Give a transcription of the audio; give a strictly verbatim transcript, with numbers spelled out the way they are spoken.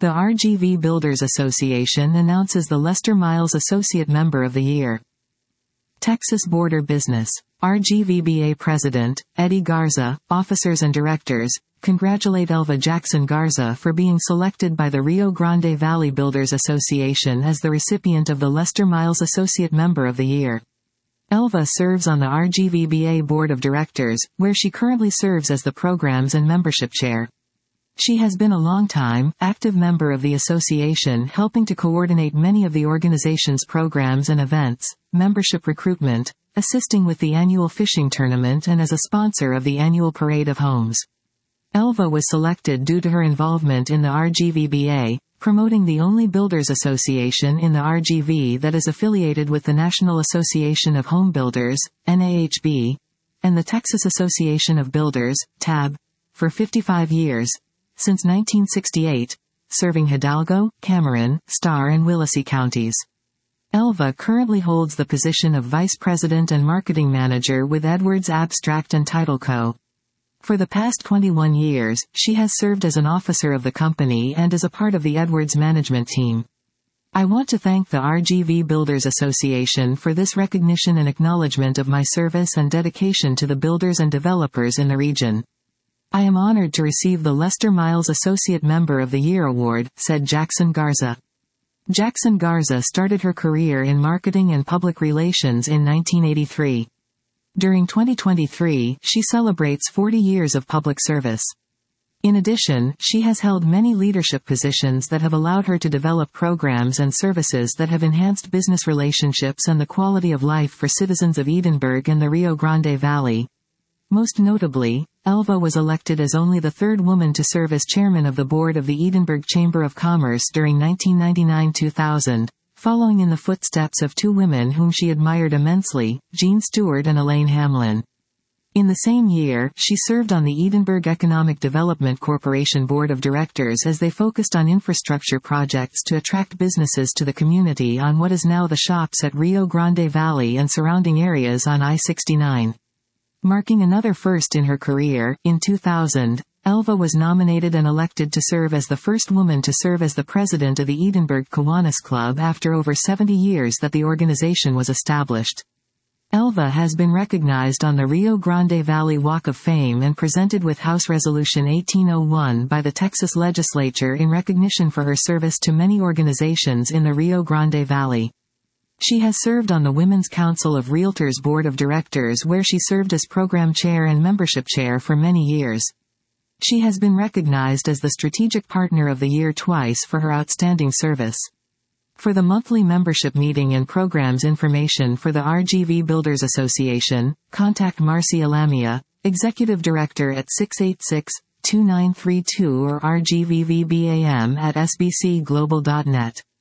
The R G V Builders Association announces the Lester Miles Associate Member of the Year. Texas Border Business. R G V B A President, Eddie Garza, officers and directors, congratulate Elva Jackson Garza for being selected by the Rio Grande Valley Builders Association as the recipient of the Lester Miles Associate Member of the Year. Elva serves on the R G V B A Board of Directors, where she currently serves as the Programs and Membership Chair. She has been a long-time, active member of the association, helping to coordinate many of the organization's programs and events, membership recruitment, assisting with the annual fishing tournament and as a sponsor of the annual Parade of Homes. Elva was selected due to her involvement in the R G V B A, promoting the only builders association in the R G V that is affiliated with the National Association of Home Builders, N A H B, and the Texas Association of Builders, T A B, for fifty-five years, since nineteen sixty-eight, serving Hidalgo, Cameron, Starr and Willacy counties. Elva currently holds the position of Vice President and Marketing Manager with Edwards Abstract and Title Co. For the past twenty-one years, she has served as an officer of the company and is a part of the Edwards management team. I want to thank the R G V Builders Association for this recognition and acknowledgement of my service and dedication to the builders and developers in the region. I am honored to receive the Lester Miles Associate Member of the Year award, said Jackson Garza. Jackson Garza started her career in marketing and public relations in nineteen eighty-three. During twenty twenty-three, she celebrates forty years of public service. In addition, she has held many leadership positions that have allowed her to develop programs and services that have enhanced business relationships and the quality of life for citizens of Edinburg and the Rio Grande Valley. Most notably, Elva was elected as only the third woman to serve as chairman of the board of the Edinburgh Chamber of Commerce during nineteen ninety-nine to two thousand, following in the footsteps of two women whom she admired immensely, Jean Stewart and Elaine Hamlin. In the same year, she served on the Edinburgh Economic Development Corporation Board of Directors as they focused on infrastructure projects to attract businesses to the community on what is now the shops at Rio Grande Valley and surrounding areas on I sixty-nine. Marking another first in her career, in two thousand, Elva was nominated and elected to serve as the first woman to serve as the president of the Edinburgh Kiwanis Club after over seventy years that the organization was established. Elva has been recognized on the Rio Grande Valley Walk of Fame and presented with House Resolution eighteen oh one by the Texas Legislature in recognition for her service to many organizations in the Rio Grande Valley. She has served on the Women's Council of Realtors Board of Directors where she served as program chair and membership chair for many years. She has been recognized as the Strategic Partner of the Year twice for her outstanding service. For the monthly membership meeting and programs information for the R G V Builders Association, contact Marcy Alamia, Executive Director at six eight six, two nine three two or r g v v b a m at s b c global dot net.